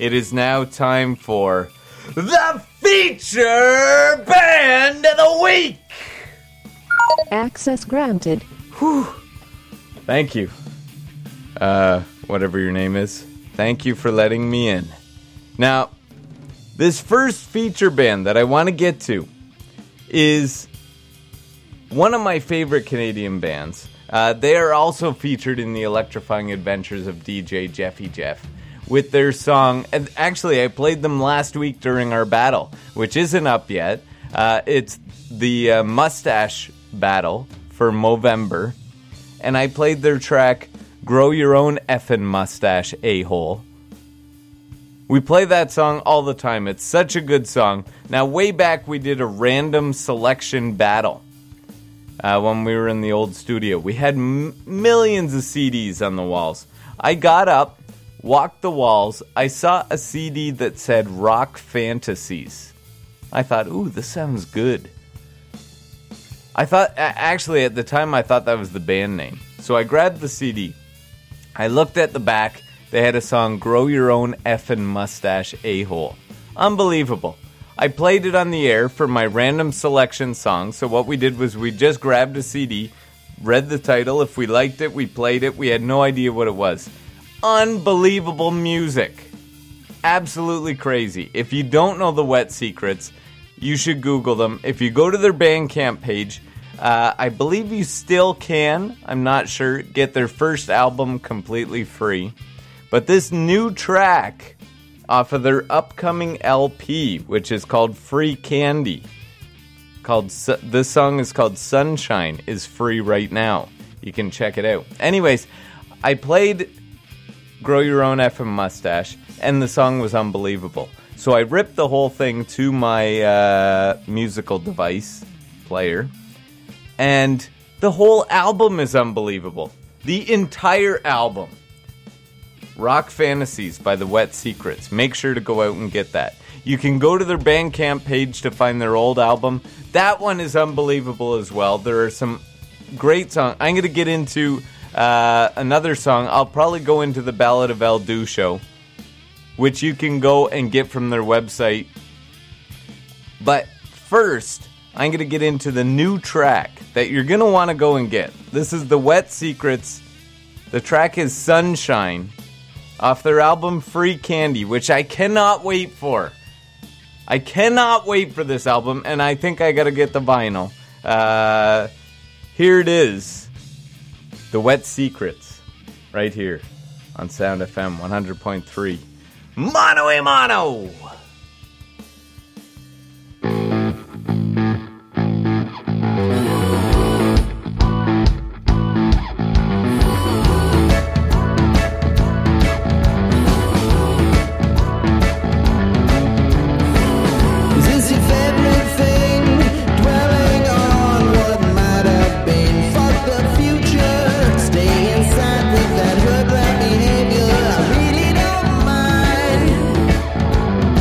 it is now time for the Feature Band of the Week! Access granted. Whew. Thank you. Whatever your name is. Thank you for letting me in. Now, this first feature band that I want to get to is one of my favorite Canadian bands. They are also featured in the Electrifying Adventures of DJ Jeffy Jeff with their song, and actually I played them last week during our battle, which isn't up yet. It's the Mustache Battle for Movember, and I played their track, Grow Your Own Effin' Mustache, A-Hole. We play that song all the time. It's such a good song. Now, way back, we did a random selection battle when we were in the old studio. We had millions of CDs on the walls. I got up, walked the walls. I saw a CD that said Rock Fantasies. I thought, ooh, this sounds good. I thought, actually, at the time, I thought that was the band name. So I grabbed the CD. I looked at the back. They had a song, Grow Your Own Effin' Mustache, A-Hole. Unbelievable. I played it on the air for my random selection song. So what we did was we just grabbed a CD, read the title. If we liked it, we played it. We had no idea what it was. Unbelievable music. Absolutely crazy. If you don't know the Wet Secrets, you should Google them. If you go to their Bandcamp page, I believe you still can, I'm not sure, get their first album completely free. But this new track off of their upcoming LP, which is called Free Candy, this song is called Sunshine, is free right now. You can check it out. Anyways, I played Grow Your Own Effin' Mustache, and the song was unbelievable. So I ripped the whole thing to my musical device player, and the whole album is unbelievable. The entire album. Rock Fantasies by the Wet Secrets. Make sure to go out and get that. You can go to their Bandcamp page to find their old album. That one is unbelievable as well. There are some great songs. I'm going to get into another song. I'll probably go into the Ballad of El Ducho, which you can go and get from their website. But first, I'm going to get into the new track that you're going to want to go and get. This is the Wet Secrets. The track is Sunshine off their album Free Candy, which I cannot wait for. I cannot wait for this album, and I think I got to get the vinyl. Here it is. The Wet Secrets, right here on Sound FM 100.3. Mano a mano! Stay inside with that hood rat behavior. I really don't mind.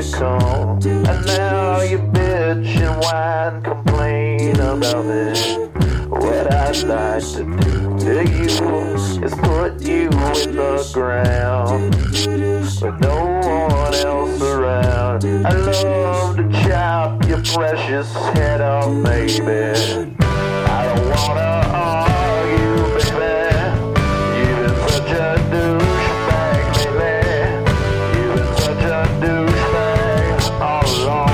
come. And now you bitch and whine, complain about it. What I'd like to do to you is put you in the ground with no one else around. I love to chop your precious head off, baby. I don't wanna argue, baby. You've been such a douchebag lately. You've been such a douchebag all along.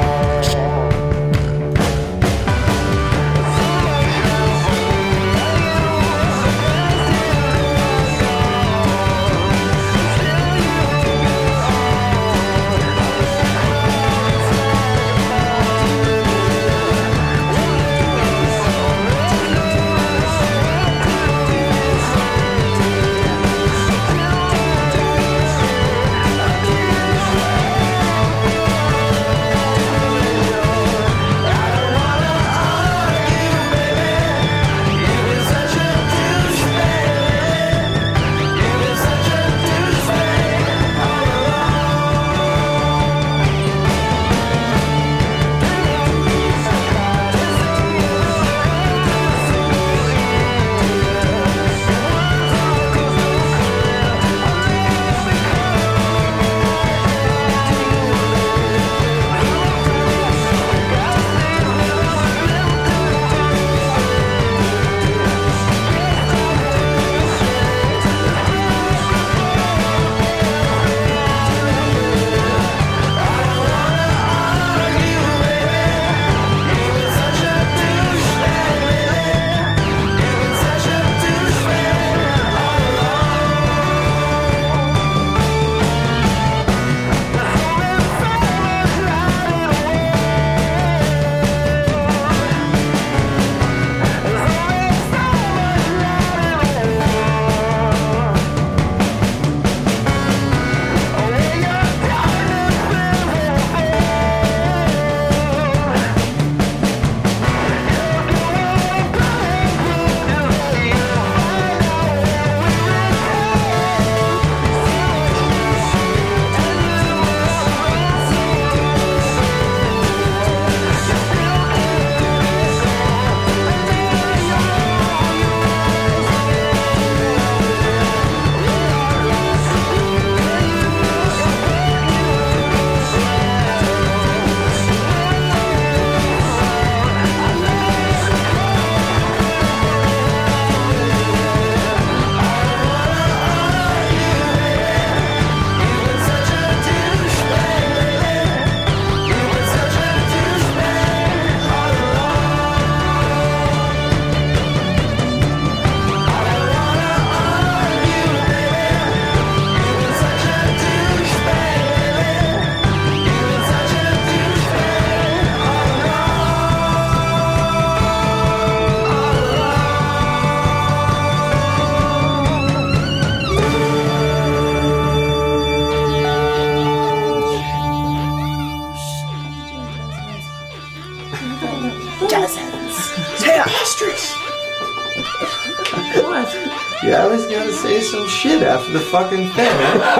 You always gotta say some shit after the fucking thing,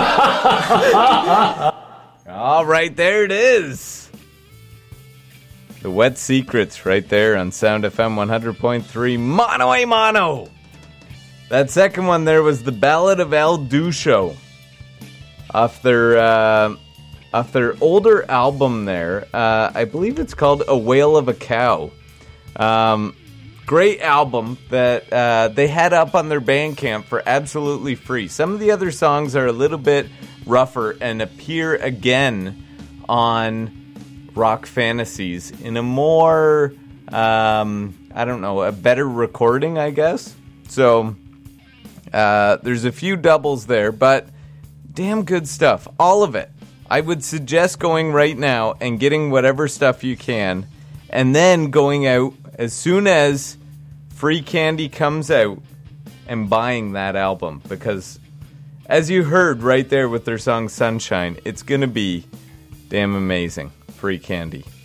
huh? All right, there it is. The Wet Secrets right there on Sound FM 100.3. Mono a mono. That second one there was the Ballad of El Ducho. Off their older album there. I believe it's called A Whale of a Cow. Great album that they had up on their Bandcamp for absolutely free. Some of the other songs are a little bit rougher and appear again on Rock Fantasies in a more, a better recording, I guess. So there's a few doubles there, but damn good stuff. All of it. I would suggest going right now and getting whatever stuff you can, and then going out as soon as Free Candy comes out and buying that album, because as you heard right there with their song Sunshine, it's going to be damn amazing. Free Candy.